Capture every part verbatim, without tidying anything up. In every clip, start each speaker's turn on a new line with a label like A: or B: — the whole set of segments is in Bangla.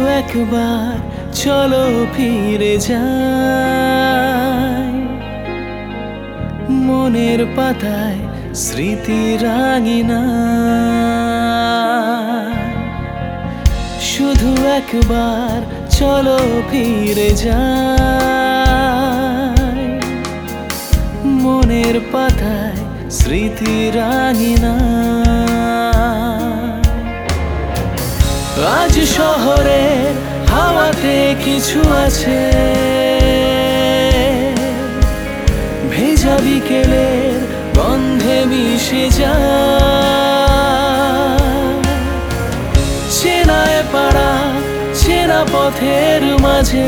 A: একবার চলো ফিরে যাই মনের পাতায় স্মৃতি রাঙিনা। শুধু একবার চলো ফিরে যাই মনের পাতায় স্মৃতি রাঙিনা। আজ শহরের হাওয়াতে কিছু আছে ভেজা বিকেলের গন্ধে মিশে যায়। চেনায় পাড়া চেনা পথের মাঝে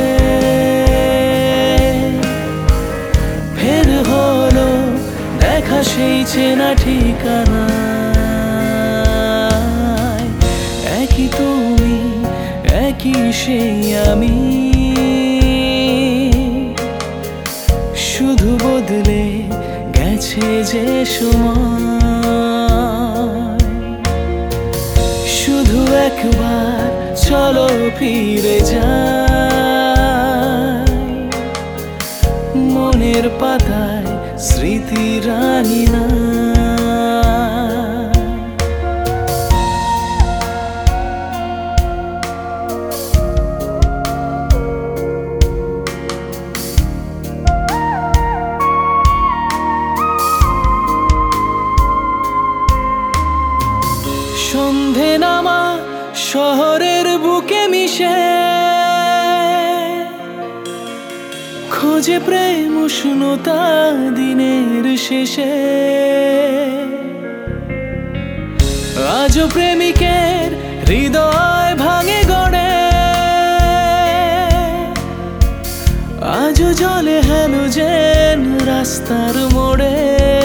A: ফের হলো দেখা সেই চেনা ঠিকানা। একই তুমি একই সেই আমি, শুধু বদলে গেছে যে সময়। শুধু একবার চলো ফিরে যাই মনের পাতায় স্মৃতি রাঙিনা। সন্ধে নামা শহরের বুকে মিশে খোঁজে প্রেম উষ্ণতা দিনের শেষে। আজও প্রেমিকের হৃদয় ভাঙে গড়ে, আজও জলে হ্যালোজেন রাস্তার মোড়ে।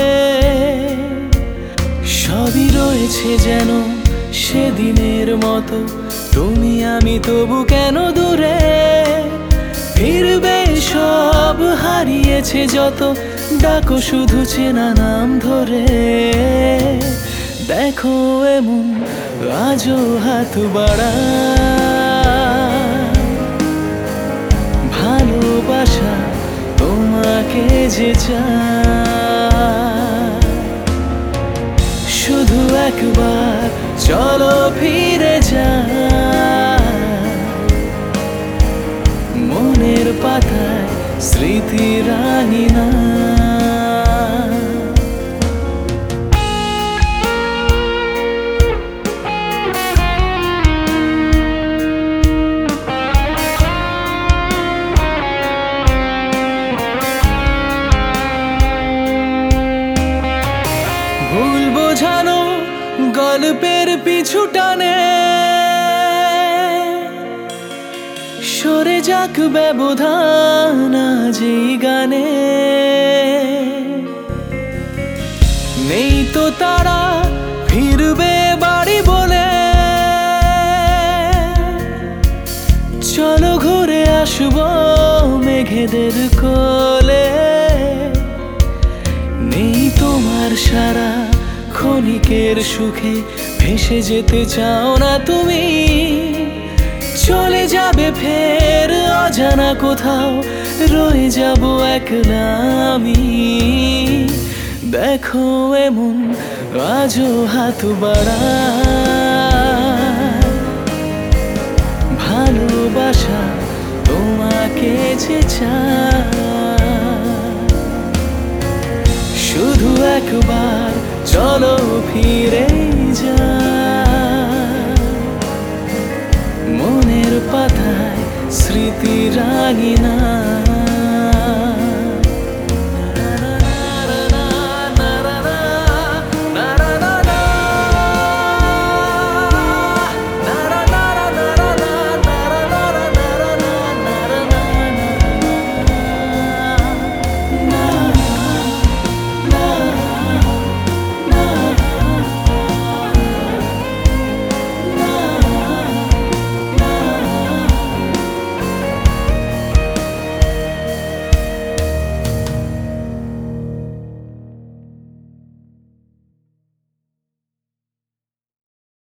A: সবই রয়েছে যেন সেদিনের মতো, তুমি আমি তবু কেন দূরে। ফিরবে সব হারিয়েছে যত, ডাকো শুধু চেনা নাম ধরে। দেখো এমন আজও হাত বাড়া, ভালোবাসা তোমাকে যে চায়। শুধু একবার চলো ফিরে যাই মনের পাতায় স্মৃতি রাঙিনা। ভুল বোঝানো গল্পের পিছু টানে সরে যাক ব্যবধান যে গানে। নেই তো তারা ফিরবে বাড়ি বলে, চলো ঘুরে আসবো মেঘেদের কোলে। নেই তোমার সারা ক্ষণিকের সুখে, ভেসে যেতে চাও না তুমি। চলে যাবে ফের অজানা কোথাও, রয়ে যাব একলা আমি। দেখো এমন আজও হাত বাড়া, ভালোবাসা তোমাকে যে চায়। শুধু একবার চলো ফিরে যাই মনের পাতায় স্মৃতি রাঙিনা।